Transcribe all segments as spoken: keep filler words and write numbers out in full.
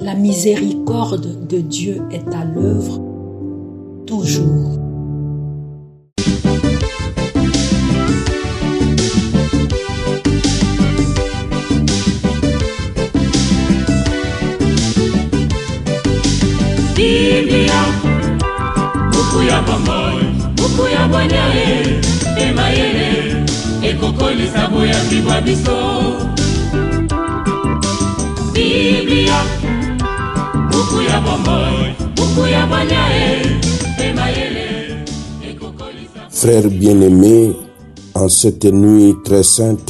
La miséricorde de Dieu est à l'œuvre toujours. Biblia, buku ya bomoi, buku ya bwanyae, emayele, ekokolisa boya bibwa biso. Biblia, buku ya bomoi, buku ya bwanyae, emayele, ekokolisa. Frères bien-aimés, en cette nuit très sainte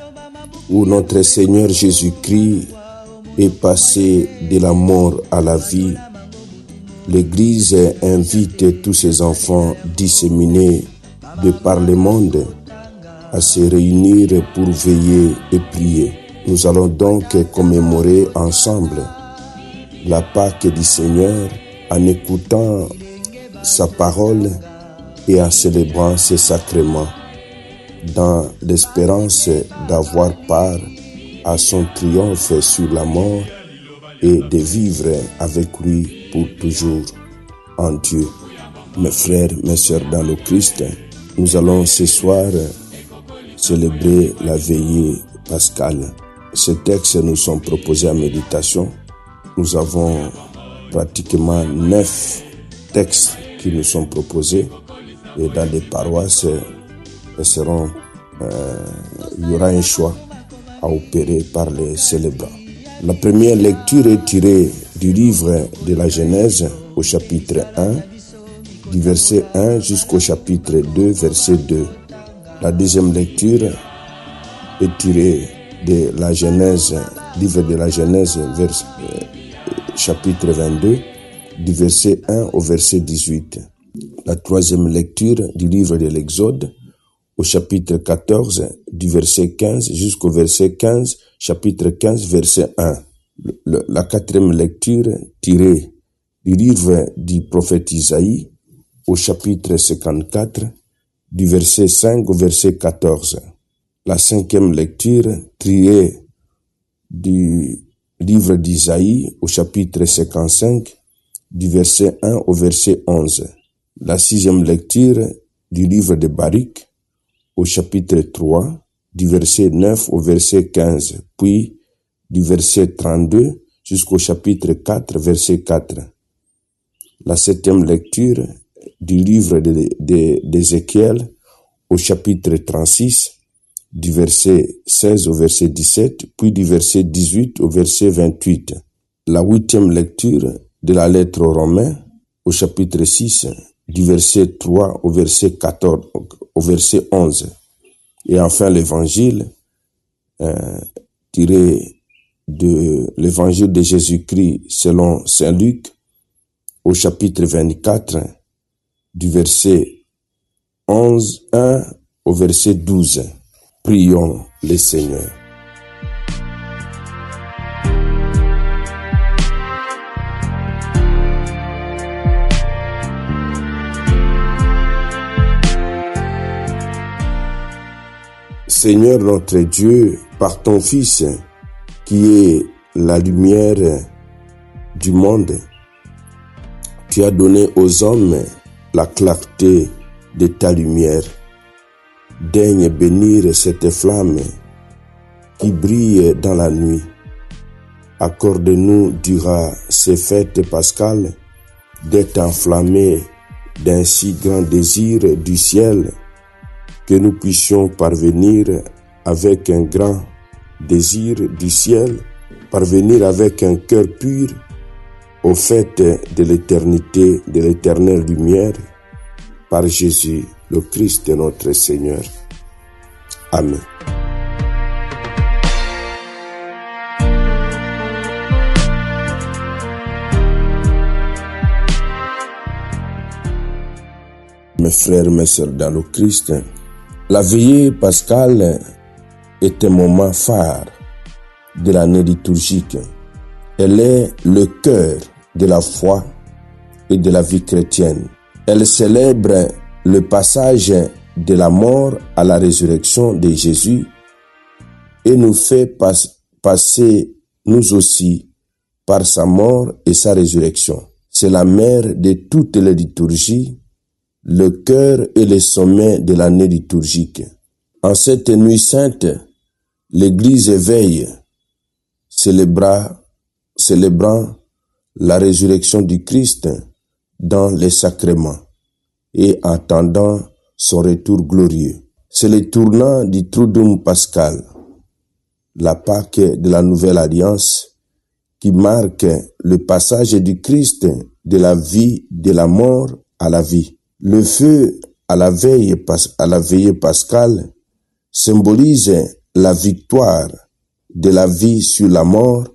où notre Seigneur Jésus-Christ est passé de la mort à la vie, l'Église invite tous ses enfants disséminés de par le monde à se réunir pour veiller et prier. Nous allons donc commémorer ensemble la Pâque du Seigneur en écoutant sa parole et en célébrant ses sacrements, dans l'espérance d'avoir part à son triomphe sur la mort et de vivre avec lui pour toujours en Dieu. Mes frères, mes sœurs dans le Christ, nous allons ce soir célébrer la veillée pascale. Ces textes nous sont proposés en méditation. Nous avons pratiquement neuf textes qui nous sont proposés et dans les paroisses, seront, euh, il y aura un choix à opérer par les célébrants. La première lecture est tirée du livre de la Genèse au chapitre un, du verset un jusqu'au chapitre deux, verset deux. La deuxième lecture est tirée de la Genèse, livre de la Genèse, vers, euh, chapitre vingt-deux, du verset un au verset dix-huit. La troisième lecture du livre de l'Exode au chapitre quatorze, du verset quinze jusqu'au verset quinze, chapitre quinze, verset un. Le, la quatrième lecture tirée du livre du prophète Isaïe au chapitre cinquante-quatre, du verset cinq au verset quatorze. La cinquième lecture tirée du livre d'Isaïe au chapitre cinquante-cinq, du verset un au verset onze. La sixième lecture du livre de Baruch au chapitre trois, du verset neuf au verset quinze, puis du verset trente-deux jusqu'au chapitre quatre, verset quatre. La septième lecture du livre de, de, d'Ézéchiel au chapitre trente-six, du verset seize au verset dix-sept, puis du verset dix-huit au verset vingt-huit. La huitième lecture de la lettre aux Romains au chapitre six, du verset trois au verset quatorze, au verset onze. Et enfin l'évangile euh, tiré de l'évangile de Jésus-Christ selon saint Luc au chapitre vingt-quatre, du verset onze, un au verset douze. Prions le Seigneur. Seigneur notre Dieu, par ton Fils, qui est la lumière du monde, tu as donné aux hommes la clarté de ta lumière. Daigne bénir cette flamme qui brille dans la nuit. Accorde-nous durant ces fêtes pascales d'être enflammés d'un si grand désir du ciel que nous puissions parvenir avec un grand désir du ciel, parvenir avec un cœur pur au fait de l'éternité, de l'éternelle lumière, par Jésus, le Christ notre Seigneur. Amen. Mes frères, mes sœurs dans le Christ, la veillée pascale est un moment phare de l'année liturgique. Elle est le cœur de la foi et de la vie chrétienne. Elle célèbre le passage de la mort à la résurrection de Jésus et nous fait pas, passer, nous aussi, par sa mort et sa résurrection. C'est la mère de toutes les liturgies, le cœur et le sommet de l'année liturgique. En cette nuit sainte, l'Église veille, célébra, célébrant la résurrection du Christ dans les sacrements et attendant son retour glorieux. C'est le tournant du Triduum pascal, la Pâque de la Nouvelle Alliance, qui marque le passage du Christ de la vie, de la mort à la vie. Le feu à la veille, à la veillée pascale symbolise la victoire de la vie sur la mort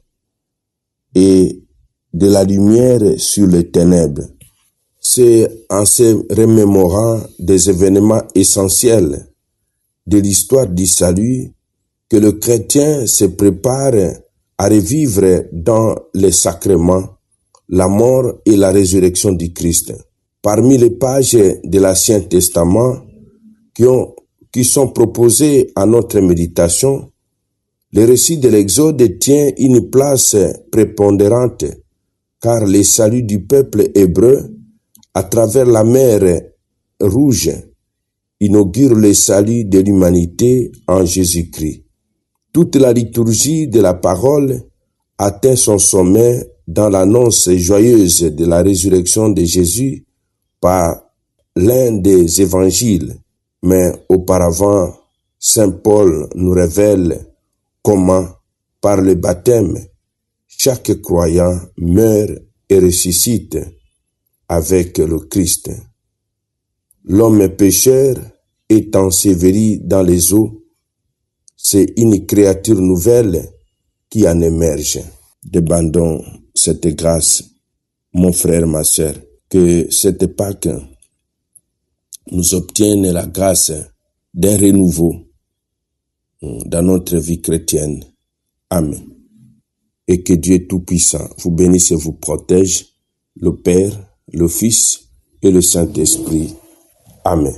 et de la lumière sur les ténèbres. C'est en se remémorant des événements essentiels de l'histoire du salut que le chrétien se prépare à revivre dans les sacrements la mort et la résurrection du Christ. Parmi les pages de l'Ancien Testament qui, ont, qui sont proposées à notre méditation, le récit de l'Exode tient une place prépondérante car le salut du peuple hébreu à travers la mer Rouge inaugure le salut de l'humanité en Jésus-Christ. Toute la liturgie de la parole atteint son sommet dans l'annonce joyeuse de la résurrection de Jésus par l'un des évangiles. Mais auparavant, saint Paul nous révèle comment, par le baptême, chaque croyant meurt et ressuscite avec le Christ. L'homme pécheur est enseveli dans les eaux. C'est une créature nouvelle qui en émerge. Demandons cette grâce, mon frère, ma sœur, que cette Pâque nous obtienne la grâce d'un renouveau dans notre vie chrétienne. Amen. Et que Dieu Tout-Puissant vous bénisse et vous protège, le Père, le Fils et le Saint-Esprit. Amen.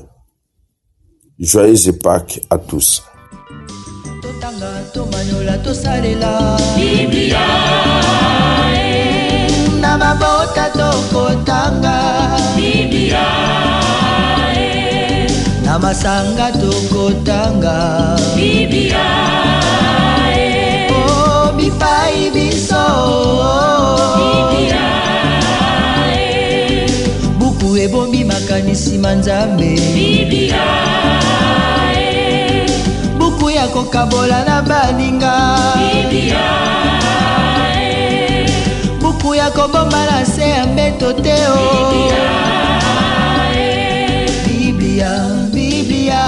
Joyeuse Pâques à tous. Totanga tomanyola tosalela Biblia eh, na mabota tokotanga Biblia eh, na masanga tokotanga Biblia eh, oh bipai biso Biblia eh, buku ebombi makanisi manzambe Biblia eh, buku ya kokabola na baninga Biblia eh, buku ya kobomba na se ya mbeto te o Biblia, Biblia.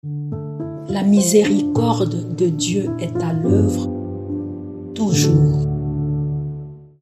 La miséricorde de Dieu est à l'œuvre toujours.